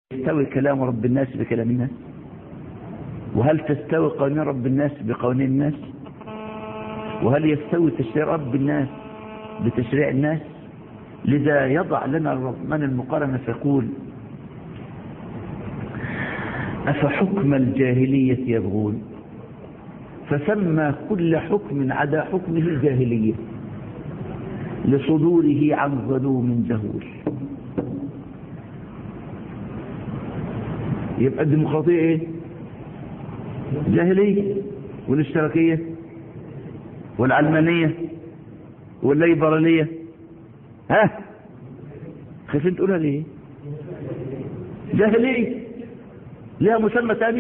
يستوي كلام رب الناس بكلام الناس؟ وهل تستوي قوانين رب الناس بقوانين الناس؟ وهل يستوي تشريع رب الناس بتشريع الناس؟ لذا يضع لنا الرحمن المقارنة فيقول: أفحكم الجاهلية يبغون، فسمى كل حكم عدا حكمه الجاهلية لصدوره عن ظلوم جهول. يبقى الديمقراطية ايه؟ جاهلية. والاشتراكية والعلمانية والليبرالية خايفين تقولها ليه؟ جاهلية. لها مسمى ثاني: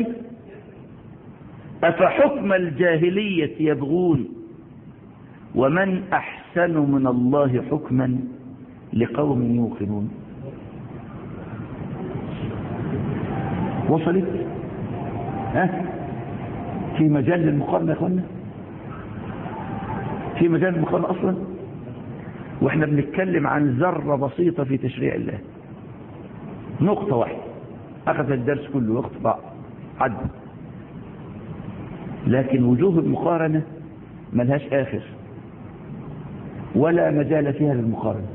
أفحكم الجاهلية يبغون ومن أحسن من الله حكما لقوم يوقنون. وصلت؟ في مجال للمقارنة يا اخوانا؟ في مجال للمقارنة أصلا؟ واحنا بنتكلم عن ذرة بسيطة في تشريع الله، نقطة واحدة أخذ الدرس كله وقت عد، لكن وجوه المقارنة ملهاش آخر ولا مجال فيها للمقارنة،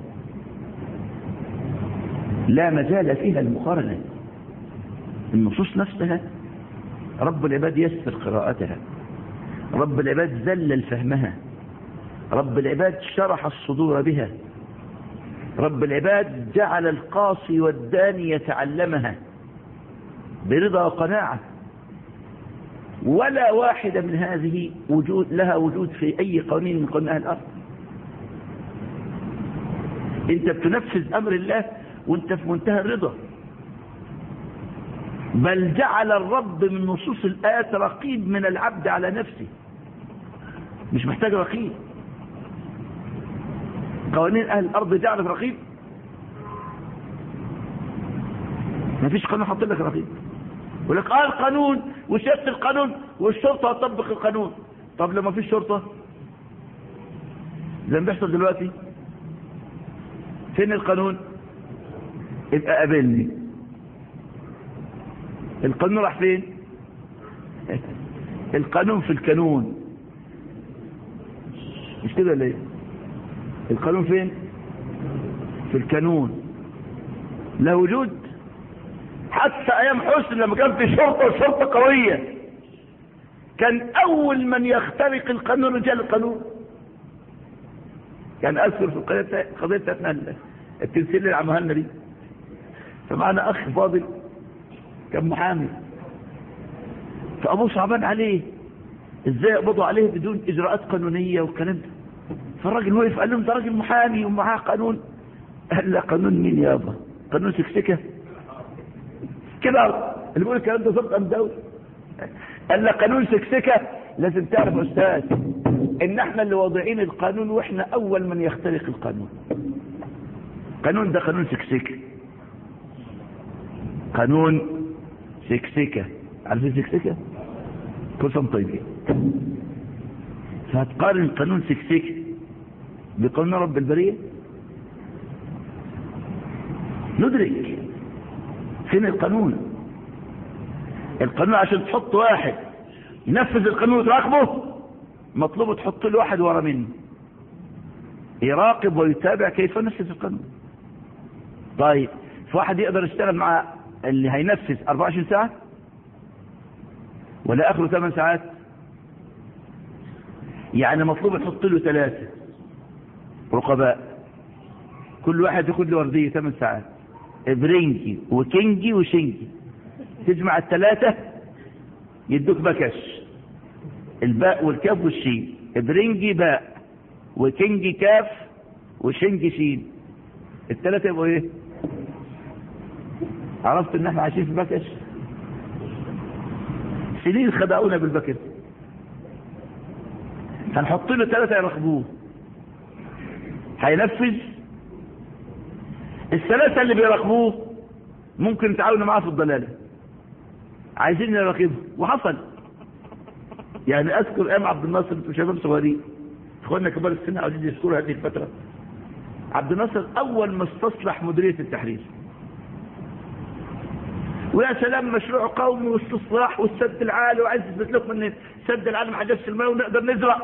لا مجال فيها للمقارنة. النصوص نفسها رب العباد يسر قراءتها، رب العباد ذلل فهمها، رب العباد شرح الصدور بها، رب العباد جعل القاصي والداني يتعلمها برضا وقناعة. ولا واحدة من هذه لها وجود في أي قوانين من قوانين أهل الأرض. أنت بتنفذ أمر الله وأنت في منتهى الرضا، بل جعل الرب من نصوص الآيات رقيب من العبد على نفسه، مش محتاج رقيب. قوانين أهل الأرض جعل رقيب؟ ما فيش قانون حط لك رقيب. يقول لك القانون وشرط القانون والشرطة هتطبق القانون. طب لما فيش شرطة زي ما بيحصل دلوقتي، فين القانون؟ يبقى قابلني. القانون راح فين؟ القانون في الكانون، مش كده ليه؟ القانون فين؟ في الكانون، لا وجود. حتى ايام حسن لما كان في شرطة قوية، كان اول من يخترق القانون رجال القانون. كان اذكر في القضية بتاعتنا التمثيل اللي عملها لنا دي، فمعنا اخ فاضل كان محامي، فابوه صعبان عليه ازاي يقبضوا عليه بدون اجراءات قانونية والكلام ده. فالراجل وقف قال لهم: ده راجل محامي ومعاه قانون. قال له: قانون مين يابا؟ قانون سكسكة كده اللي بيقول الكلام ده ضبط امداوي. قال له: قانون سكسكة. لازم تعرف يا استاذ ان احنا اللي واضعين القانون، واحنا اول من يخترق القانون. قانون ده قانون سكسكة، قانون سكسكة. عارفين سكسكة؟ كل سنة طيبين. فهتقارن قانون سكسكة بقانون رب البرية؟ ندرك فين القانون. القانون عشان تحط واحد ينفذ القانون وتراقبه، مطلوب تحط له واحد ورا منه يراقب ويتابع كيف ينفذ القانون. طيب في واحد يقدر يشتغل مع اللي هينفذ 24 ساعة ولا اخره 8 ساعات؟ يعني مطلوب تحط له 3 رقباء، كل واحد ياخد له وردية 8 ساعات، برنجي وكنجي وشنجي، تجمع ال3 يدوك بكش، الباء والكاف والشين، برنجي باء وكنجي كاف وشنجي شين، ال3 يبقوا ايه؟ عرفت ان احنا عايشين في بكش؟ سنين خدعونا بالبكش. هنحط له 3 يراقبوه، هينفذ. ال3 اللي بيراقبوه ممكن يتعاونوا معاه في الضلاله، عايزين يراقبه. وحصل يعني، اذكر ايام عبد الناصر وشباب صغيرين، اخواننا كبار السن عايزين يذكروا هذه الفتره. عبد الناصر اول ما استصلح مديريه التحرير ويا سلام مشروع قومي واستصلاح والسد العالي، وعايز اثبت لكم ان السد العالي ما حدثش الماء ونقدر نزرع.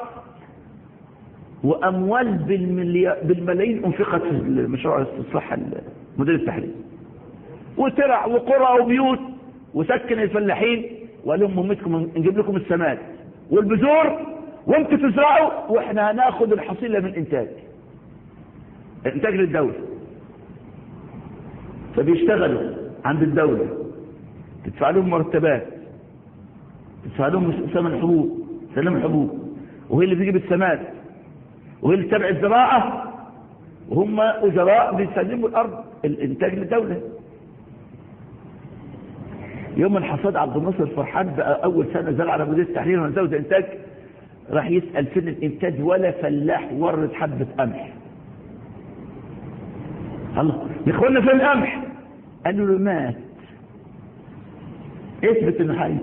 واموال بالملايين انفقت في مشروع استصلاح مدير التحرير، وترع وقرى وبيوت، وسكن الفلاحين وقال لهم مهمتكم نجيب لكم السماد والبذور وانتوا تزرعوا واحنا هناخد الحصيله من انتاج للدوله. فبيشتغلوا عند الدوله، تدفع لهم مرتبات، تدفع لهم سلم حبوب، وهي اللي بيجيب السماد، وهي اللي تبع الزراعه، وهم وزراء بيسلموا الارض الانتاج للدوله. يوم الحصاد عبد الناصر فرحان بقى اول سنه زرع على مدير التحرير ونزود انتاج، راح يسال فين الانتاج، ولا فلاح ورد حبه قمح. الله يا اخوانا فين القمح؟ قالوا له مات. اثبت انه حي.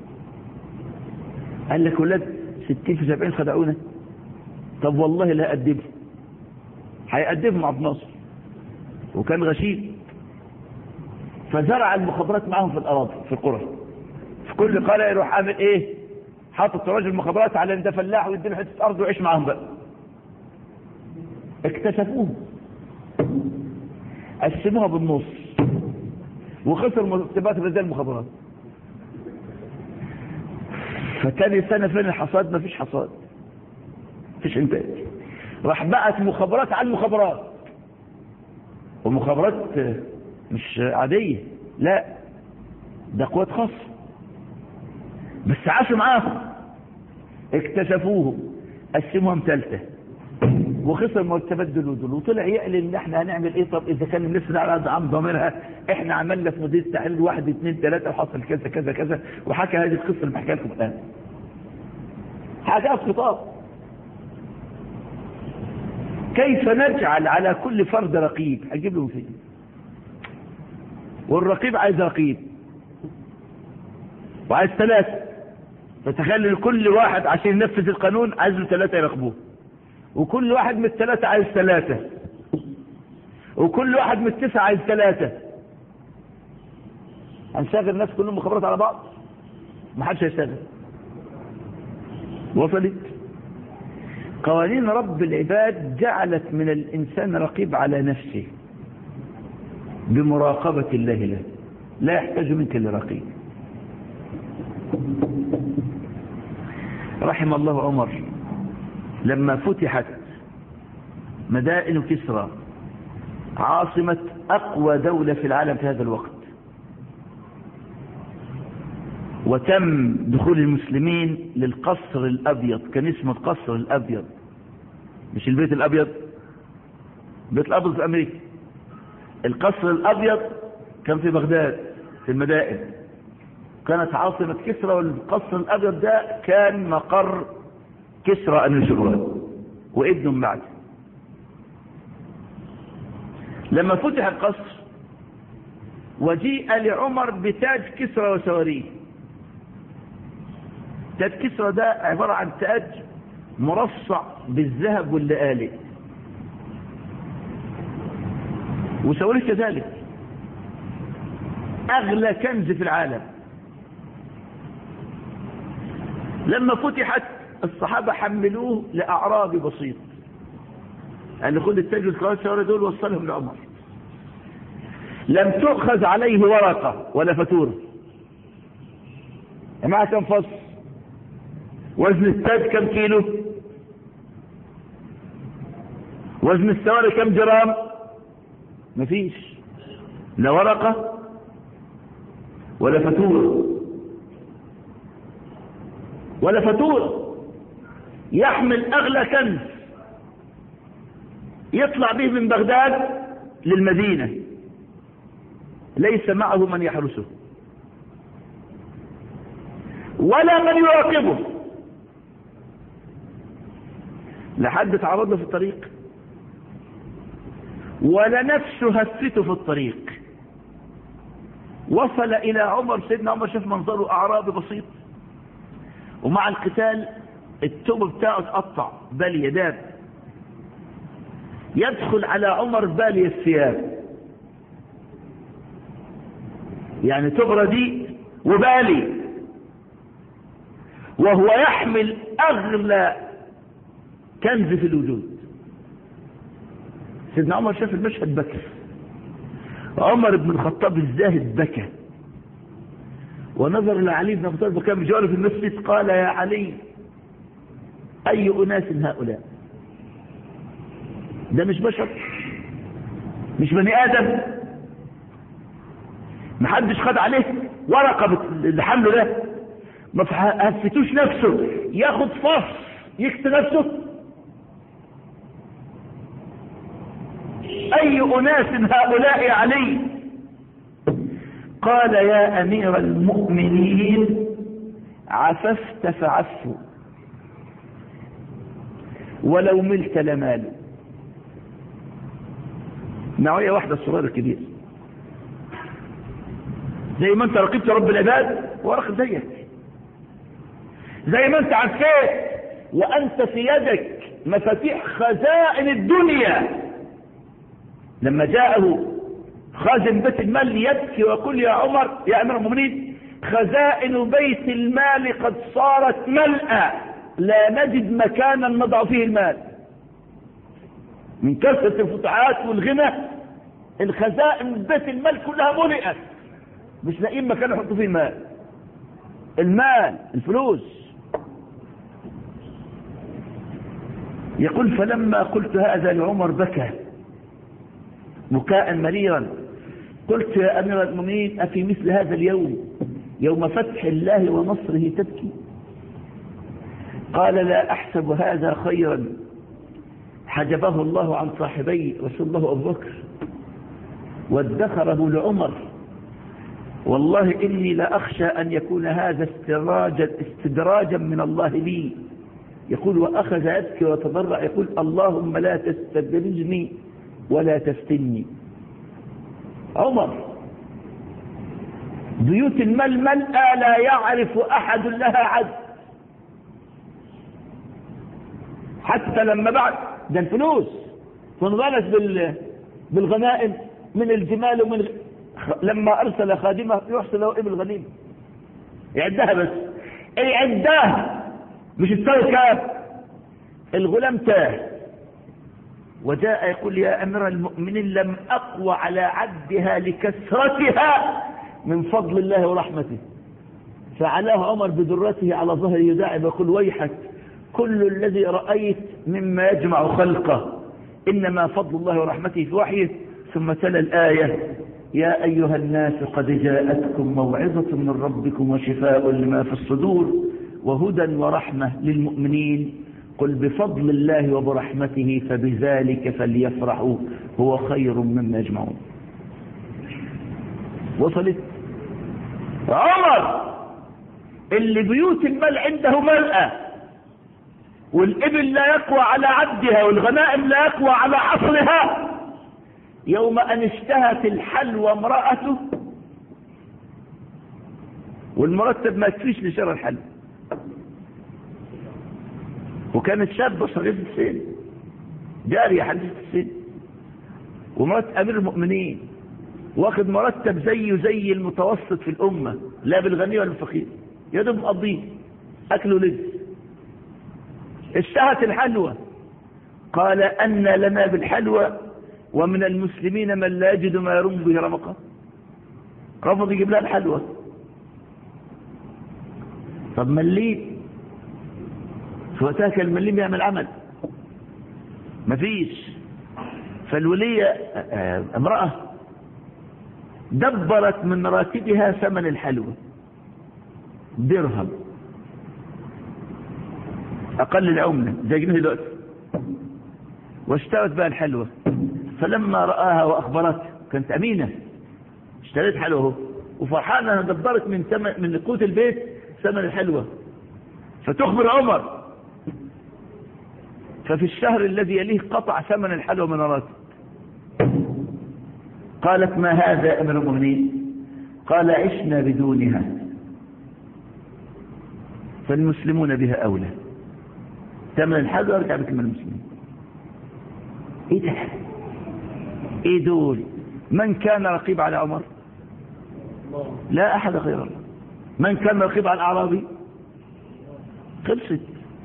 قال لك ولاد 60 في 70 خدعونا. طب والله لا أدبه. هيأدبهم عبد الناصر، وكان غشيم. فزرع المخابرات معهم في الأراضي في القرى، في كل قرية يروح عامل ايه؟ حاطط راجل المخابرات على ان ده فلاح ويديله حته ارض ويعيش معاهم بقى. اكتشفوه، قسموها بالنص، وخسر مرتبات رجال المخابرات. فتاني سنه فين الحصاد؟ مفيش حصاد، مفيش انتاج. راح بقت مخابرات على المخابرات، ومخابرات مش عاديه، لا ده قوات خاصه، بس عاشوا معاهم. اكتشفوهم، قسموهم ثالثه، وخسر مرتبات دول ودول، وطلع يعلن ان احنا هنعمل ايه. طب اذا كان الناس على عم ضامنها، احنا عملنا في مدير التحرير 1 2 3 وحصل كذا كذا كذا، وحكى هذه القصه اللي بحكيها لكم الان. حكاها في خطاب. كيف نجعل على كل فرد رقيب؟ هجيب له فين؟ والرقيب عايز رقيب، وعايز 3، فتخيل كل واحد عشان ينفذ القانون عايز له 3 يراقبوه، وكل واحد من ال3 عايز 3، وكل واحد من ال9 عايز 3. هنشغل الناس كلهم مخابرات على بعض؟ ما حدش هيشتغل. وصلت؟ قوانين رب العباد جعلت من الإنسان رقيب على نفسه بمراقبة الله له، لا يحتاج منك لرقيب. رحم الله عمر لما فتحت مدائن كسرى، عاصمة أقوى دولة في العالم في هذا الوقت، وتم دخول المسلمين للقصر الأبيض. كان اسمه القصر الأبيض، مش البيت الأبيض. البيت الأبيض في أمريكا، القصر الأبيض كان في بغداد في المدائن، كانت عاصمة كسرى، والقصر الأبيض ده كان مقر كسرى أنوشروان وابنه بعد. لما فتح القصر وجيء لعمر بتاج كسرى وسواريه. تاج كسرى ده عبارة عن تاج مرصع بالذهب واللآلئ، وسواريه كذلك، أغلى كنز في العالم. لما فتحت الصحابة حملوه لأعرابي بسيط، قال خد التاج والسواري دول وصلهم لعمر. لم تؤخذ عليه ورقة ولا فاتورة. معها كم فصل؟ وزن التاج كم كيلو؟ وزن السواري كم جرام؟ مفيش، لا ورقة ولا فاتورة ولا فاتورة. يحمل أغلى كنز يطلع به من بغداد للمدينة، ليس معه من يحرسه ولا من يراقبه. لحد تعرض له في الطريق، ولا نفسه هفته في الطريق. وصل إلى عمر، سيدنا عمر شاف منظره أعرابي بسيط، ومع القتال التوب بتاعه اتقطع بالي داب، يدخل على عمر بالي الثياب، يعني تغرى دي وبالي، وهو يحمل أغلى كنز في الوجود. سيدنا عمر شاف المشهد بكى. عمر بن الخطاب الزاهد بكى ونظر لعلي بن ابي طالب وكان بجواره في المسجد، قال يا علي أي أناس هؤلاء؟ ده مش بشر، مش بني آدم، محدش خد عليه ورقة اللي حمله ده، ما هفتوش نفسه ياخد فص يكتب نفسه. أي أناس هؤلاء يا علي؟ قال يا أمير المؤمنين عففت فعفوا ولو ملت لمال. نوعية واحدة الصغير الكبير، زي ما انت رقبت رب العباد ورقب زيك، زي ما انت عفيت وانت في يدك مفاتيح خزائن الدنيا. لما جاءه خازن بيت المال يبكي ويقول يا عمر يا امير المؤمنين خزائن بيت المال قد صارت ملأى لا نجد مكانا نضع فيه المال، من كثرة الفتوحات والغنى الخزائن بيت المال كلها ملئت، مش لاقيين مكان يحطوا فيه المال. المال الفلوس. يقول فلما قلت هذا لعمر بكى بكاء مريرا. قلت يا أمير المؤمنين أفي مثل هذا اليوم يوم فتح الله ونصره تبكي؟ قال لا أحسب هذا خيرا حجبه الله عن صاحبي رسول الله أبو بكر وادخره لعمر، والله إني لأخشى أن يكون هذا استدراجا من الله لي. يقول وأخذ يبكي وتضرع يقول اللهم لا تستدرجني ولا تفتني. عمر بيوت المال ملأى لا يعرف أحد لها عد، حتى لما بعد ده الفلوس تنغلس بالغنائم من الجمال ومن لما أرسل خادمه يحصل له ابن الغنيمة يعدها، بس يعدها مش التاي كام. الغلام تاه وجاء يقول يا أمير المؤمنين لم أقوى على عدها لكثرتها من فضل الله ورحمته. فعلاه عمر بدرته على ظهر يداعب يقول ويحك كل الذي رأيت مما يجمع خلقه إنما فضل الله ورحمته في وحيه. ثم تلا الآية يا أيها الناس قد جاءتكم موعظة من ربكم وشفاء لما في الصدور وهدى ورحمة للمؤمنين قل بفضل الله وبرحمته فبذلك فليفرحوا هو خير مما يجمعون. وصلت عمر اللي بيوت المال عنده ملأى والإبل لا يقوى على عدها والغنائم لا يقوى على حصرها، يوم أن اشتهت الحلوى امرأته والمرتب ما يكفيش لشراء الحلوى، وكانت شابة صغيرة السن جارية حديثة السن ومرات أمير المؤمنين واخد مرتب زيه زي المتوسط في الأمة، لا بالغني ولا بالفقير، يدوب مقضيه أكله لذ. اشتهت الحلوى قال أن لنا بالحلوى ومن المسلمين من لا يجد ما يرم به رمقه. رفض يجيب لها الحلوى. طب مليم في وقتها كان المليم يعمل عمل مفيش. فالولية امرأة دبرت من راتبها ثمن الحلوى درهم أقل العملة زي جنيه دلوقتي، واشترت بها الحلوى. فلما رآها وأخبرته كانت أمينة اشتريت حلوى وفرحانة أنها دبرت من قوت البيت ثمن الحلوى، فتخبر عمر. ففي الشهر الذي يليه قطع ثمن الحلوى من راتب. قالت ما هذا يا أمير المؤمنين؟ قال عشنا بدونها فالمسلمون بها أولى. ثمن الحلوى يرجع بكم المسلمين. ايه ده؟ ايه دول؟ من كان رقيب على عمر؟ لا أحد غير الله. من كان رقيب على الأعرابي؟ خلصت.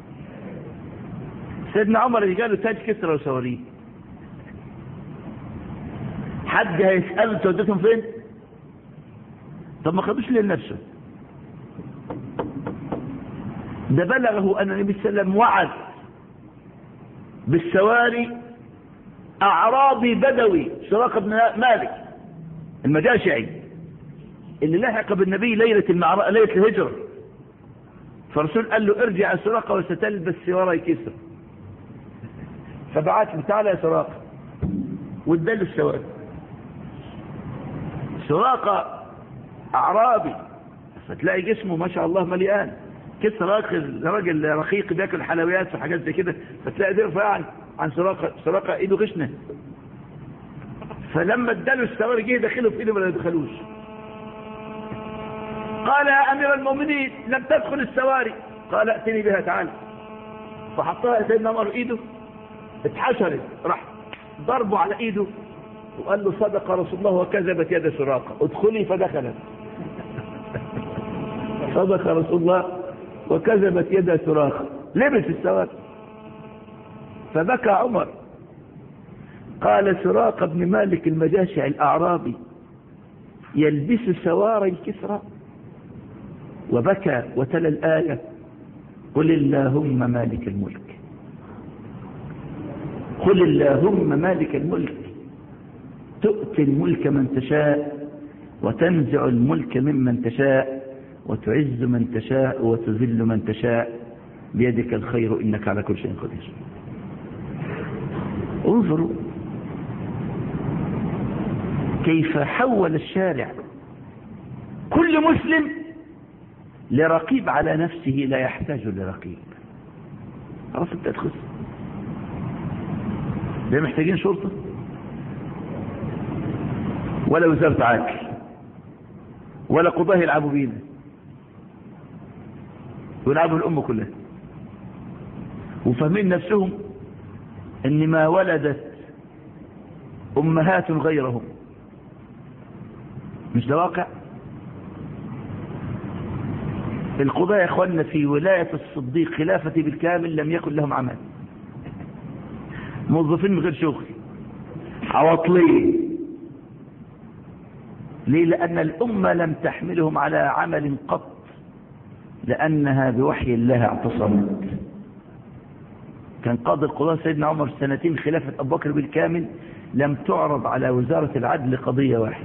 سيدنا عمر اللي قالوا تاج كسرى وسواريه، حد هيسأله انت وديتهم فين؟ طب ما خدوش ليه لنفسه؟ ده بلغه أن النبي صلى الله عليه وسلم وعد بالسواري أعرابي بدوي سراقة بن مالك المجاشعي اللي لحق بالنبي ليلة الهجرة، فالرسول قال له ارجع سراقة وستلبس سواري كسرى، فبعت له تعالى يا سراقة واداله السواري. سراقة أعرابي فتلاقي جسمه ما شاء الله مليان، كسرى راجل رقيق بياكل حلويات وحاجات زي كده، فتلاقي ده رفيع عن سراقة ايده غشنه. فلما اداله السواري جه دخله في ايده ولا يدخلوش. قال يا امير المؤمنين لم تدخل السواري، قال ائتني بها تعالى. فحطها سيدنا عمر ايده اتحشرت، راح ضربه على ايده وقال له صدق رسول الله وكذبت يد سراقة، ادخلي فدخلت. صدق رسول الله وكذبت يد سراقة، لبس السواري. فبكى عمر، قال سراقة بن مالك المجاشع الأعرابي يلبس سواري الكسرى، وبكى وتلا الآية قل اللهم مالك الملك، قل اللهم مالك الملك تؤتي الملك من تشاء وتنزع الملك ممن تشاء وتعز من تشاء وتذل من تشاء بيدك الخير إنك على كل شيء قدير. انظروا كيف حول الشارع كل مسلم لرقيب على نفسه لا يحتاج لرقيب. خلاص انت تدخل، لا محتاجين شرطة ولا وزارة عاكل ولا قضاه يلعبوا بينا ويلعبوا الأمة كلها، وفاهمين نفسهم ان ما ولدت أمهات غيرهم. مش ده واقع؟ القضاة يا اخواننا في ولاية الصديق خلافة بالكامل لم يكن لهم عمل، موظفين من غير شغل، عواطلين. ليه؟ لأن الأمة لم تحملهم على عمل قط، لأنها بوحي الله اعتصمت. كان قاضي القضاة سيدنا عمر سنتين خلافة أبو بكر بالكامل لم تعرض على وزارة العدل قضية واحدة،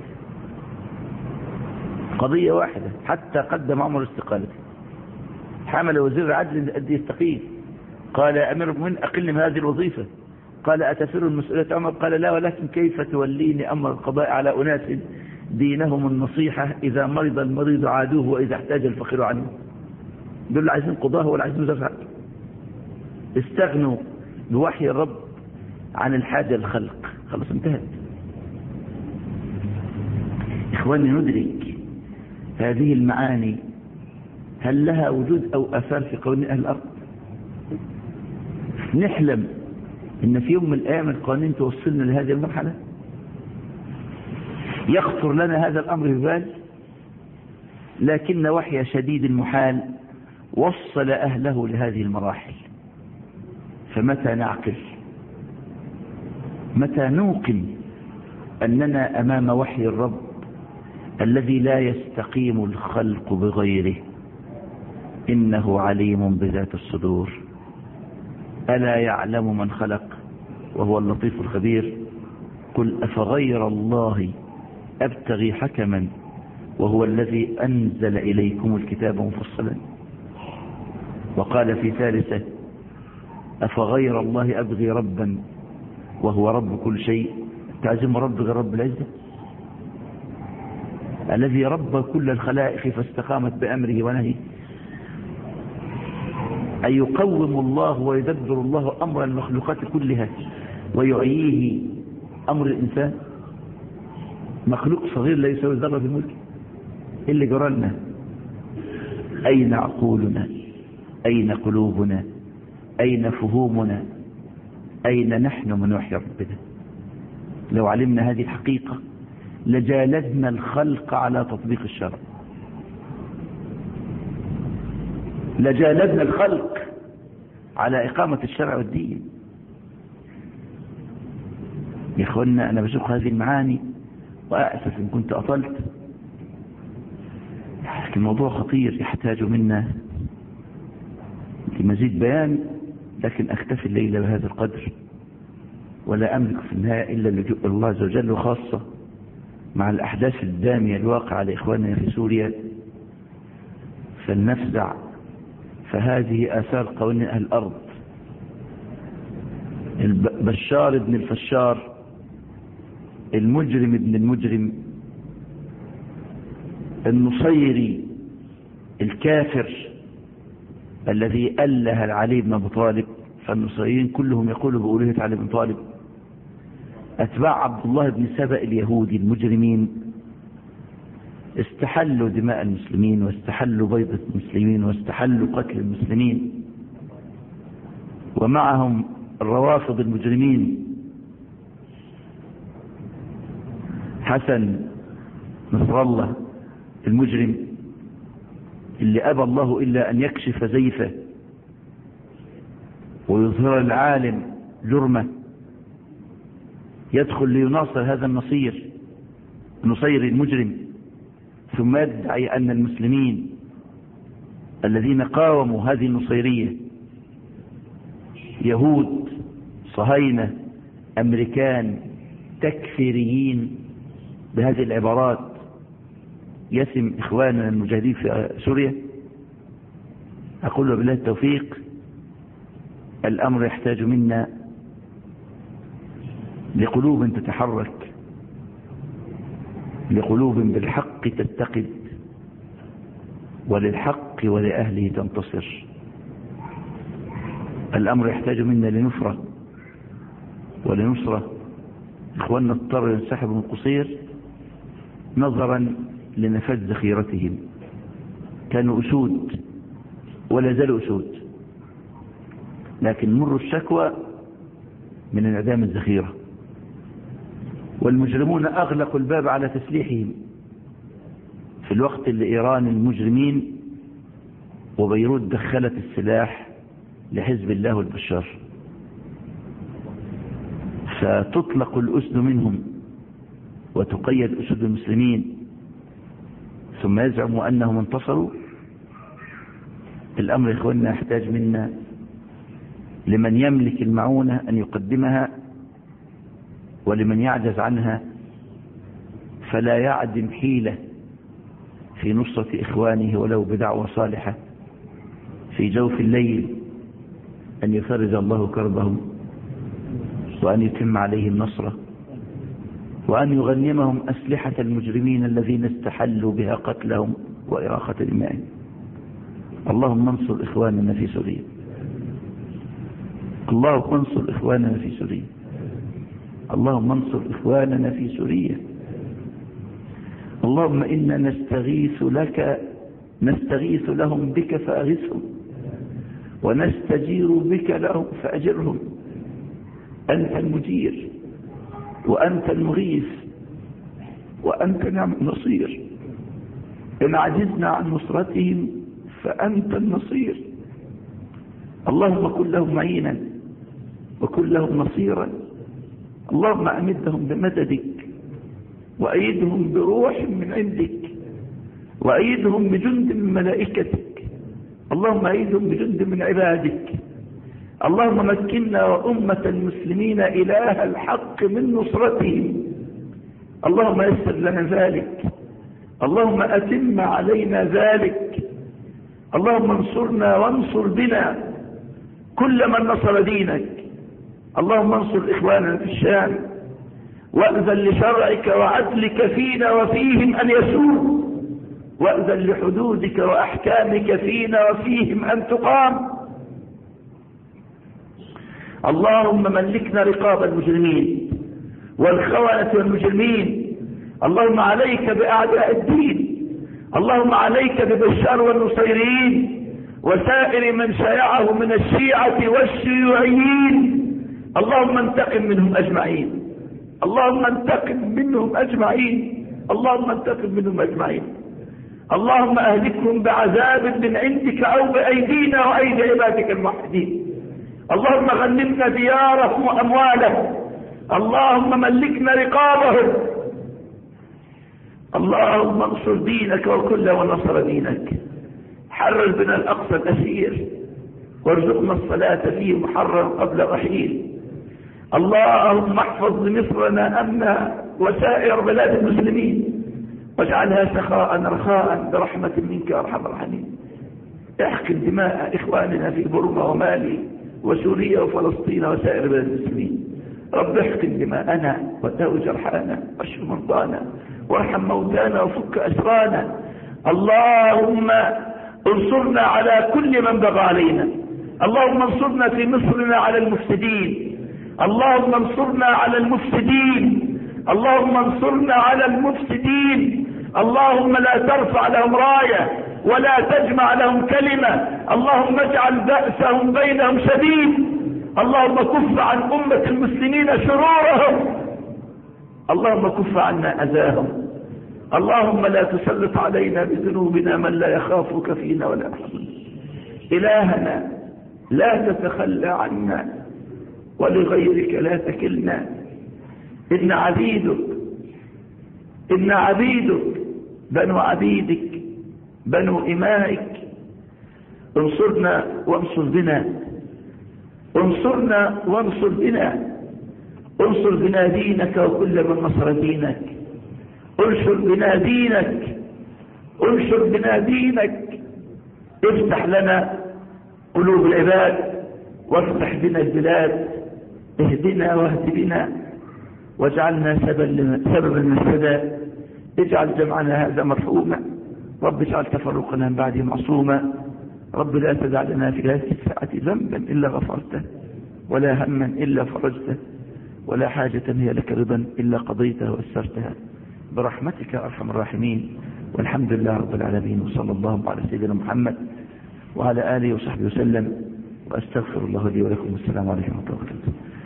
قضية واحدة، حتى قدم عمر استقالته. حمل وزير العدل أن يستقيل، قال يا أمير المؤمنين أقلني من هذه الوظيفة. قال أتفر المسؤولية عمر؟ قال لا، ولكن كيف توليني أمر القضاء على أناس دينهم النصيحة، إذا مرض المريض عادوه وإذا احتاج الفقير عنه. دول اللي عايزين قضاه ولا عايزين وزارة عدل. استغنوا بوحي الرب عن الحاجة الخلق، خلاص انتهت. إخواني ندرك هذه المعاني، هل لها وجود أو أثار في قوانين أهل الأرض؟ نحلم إن في يوم من الأيام القوانين توصلنا لهذه المرحلة؟ يخطر لنا هذا الأمر ببال؟ لكن وحي شديد المحال وصل أهله لهذه المراحل. فمتى نعقل؟ متى نوقن أننا أمام وحي الرب الذي لا يستقيم الخلق بغيره؟ إنه عليم بذات الصدور. ألا يعلم من خلق وهو اللطيف الخبير. قل أفغير الله أبتغي حكما وهو الذي أنزل إليكم الكتاب مفصلا. وقال في ثالثة أفغير الله أبغي ربا وهو رب كل شيء. تعزم رب غير رب العزة الذي رب كل الخلائق فاستقامت بأمره ونهيه. أن يقوم الله ويدبر الله أمر المخلوقات كلها ويعييه أمر الإنسان. مخلوق صغير لا يساوي ذرة في ملكه. اللي جرالنا أين عقولنا؟ أين قلوبنا؟ أين فهومنا؟ أين نحن من وحي ربنا؟ لو علمنا هذه الحقيقة لجالدنا الخلق على تطبيق الشرع، لجالدنا الخلق على إقامة الشرع والدين. يا إخوانا أنا بشوف هذه المعاني وأسف إن كنت أطلت، لكن الموضوع خطير يحتاج منا لمزيد بيان، لكن أكتفي الليلة بهذا القدر، ولا أملك في النهاية إلا اللجوء إلى الله عز وجل، وخاصة مع الأحداث الدامية الواقعة لإخواننا في سوريا فلنفزع، فهذه آثار قوانين أهل الأرض. بشار ابن الفشار، المجرم ابن المجرم، النصيري الكافر الذي أله علي بن أبي طالب، فالنصيريين كلهم يقولوا بألوهية علي بن طالب، أتباع عبد الله بن سبأ اليهودي المجرمين، استحلوا دماء المسلمين واستحلوا بيضة المسلمين واستحلوا قتل المسلمين، ومعهم الروافض المجرمين، حسن نصر الله المجرم اللي أبى الله إلا أن يكشف زيفه ويظهر العالم جرمه، يدخل ليناصر هذا النصيري المجرم، ثم يدعي أن المسلمين الذين قاوموا هذه النصيرية يهود صهاينة أمريكان تكفيريين بهذه العبارات، يسم إخواننا المجاهدين في سوريا. أقول بالله التوفيق، الأمر يحتاج منا لقلوب تتحرك، لقلوب بالحق تتقد، وللحق ولأهله تنتصر. الأمر يحتاج منا لنفرة ولنصرة. إخواننا اضطروا ينسحبوا من قصير نظرا لنفاذ ذخيرتهم، كانوا أسود ولا زالوا أسود، لكن مروا الشكوى من انعدام الذخيرة، والمجرمون أغلقوا الباب على تسليحهم في الوقت اللي إيران المجرمين وبيروت دخلت السلاح لحزب الله والبشار، فتطلق الأسد منهم وتقيد أسد المسلمين، ثم يزعموا أنهم انتصروا. الأمر يا إخواننا يحتاج منا لمن يملك المعونة أن يقدمها، ولمن يعجز عنها فلا يعدم حيلة في نصرة إخوانه ولو بدعوة صالحة في جوف الليل، أن يفرج الله كربهم وأن يتم عليهم نصره، وأن يغنمهم أسلحة المجرمين الذين استحلوا بها قتلهم وإراقة دمائهم. اللهم انصر إخواننا في سوريا، اللهم انصر إخواننا في سوريا، اللهم انصر إخواننا في سوريا. اللهم إنا نستغيث لهم بك فأغثهم، ونستجير بك لهم فأجرهم. أنت المجير وأنت المغيث وأنت نعم النصير. إن عجزنا عن نصرتهم فأنت النصير. اللهم كن لهم معينا وكن لهم نصيرا. اللهم أمدهم بمددك، وأيدهم بروح من عندك، وأيدهم بجند من ملائكتك. اللهم أيدهم بجند من عبادك. اللهم مكننا وأمة المسلمين إله الحق من نصرتهم. اللهم يسر لنا ذلك، اللهم أتم علينا ذلك. اللهم انصرنا وانصر بنا كل من نصر دينك. اللهم انصر إخواننا في الشام، وأذن لشرعك وعدلك فينا وفيهم أن يسوء، وأذن لحدودك وأحكامك فينا وفيهم أن تقام. اللهم ملكنا رقاب المجرمين والخونة والمجرمين. اللهم عليك بأعداء الدين، اللهم عليك ببشار والنصيريين وسائر من شايعه من الشيعة والشيوعيين. اللهم انتقم منهم أجمعين، اللهم انتقم منهم أجمعين، اللهم انتقم منهم أجمعين. اللهم أهلكهم بعذاب من عندك أو بأيدينا وأيدي عبادك الموحدين. اللهم غنمنا ديارهم وأموالهم، اللهم ملكنا رقابهم. اللهم انصر دينك وكل ونصر دينك. حرر بنا الأقصى الأسير وارزقنا الصلاة فيه محرم قبل رحيل. اللهم احفظ لمصرنا أمنا وسائر بلاد المسلمين واجعلها سخاء رخاء برحمة منك يا أرحم الراحمين. احقن دماء إخواننا في بورما ومالي وسوريا وفلسطين وسائر بلاد المسلمين. رب احقن دماءنا وداو جرحانا واشف مرضانا وارحم موتانا وفك أسرانا. اللهم انصرنا على كل من بغى علينا. اللهم انصرنا في مصرنا على المفسدين. اللهم انصرنا على المفسدين. اللهم انصرنا على المفسدين. اللهم لا ترفع لهم راية ولا تجمع لهم كلمة. اللهم اجعل بأسهم بينهم شديد. اللهم كف عن أمة المسلمين شرورهم. اللهم كف عنا أذاهم. اللهم لا تسلط علينا بذنوبنا من لا يخافك فينا ولا يرحمنا. إلهنا لا تتخلى عنا ولغيرك لا تكلنا. إن عبيدك بنو عبيدك بنو إمائك. انصرنا وانصر بنا، انصرنا وانصر بنا. انصر بنا دينك وكل من نصر دينك. انشر بنا دينك، انشر بنا دينك. افتح لنا قلوب العباد وافتح بنا البلاد. اهدنا واهد بنا واجعلنا سببا للهدى. اجعل جمعنا هذا مرحوما. رب اجعل تفرقنا من بعده معصوما. رب لا تدع لنا في هذه الساعة ذنبا إلا غفرته ولا هما إلا فرجته ولا حاجة هي لك رضا إلا قضيتها وأسرتها برحمتك يا أرحم الراحمين. والحمد لله رب العالمين، وصلى الله على سيدنا محمد وعلى آله وصحبه وسلم، وأستغفر الله لي ولكم. والسلام عليكم ورحمة الله وبركاته.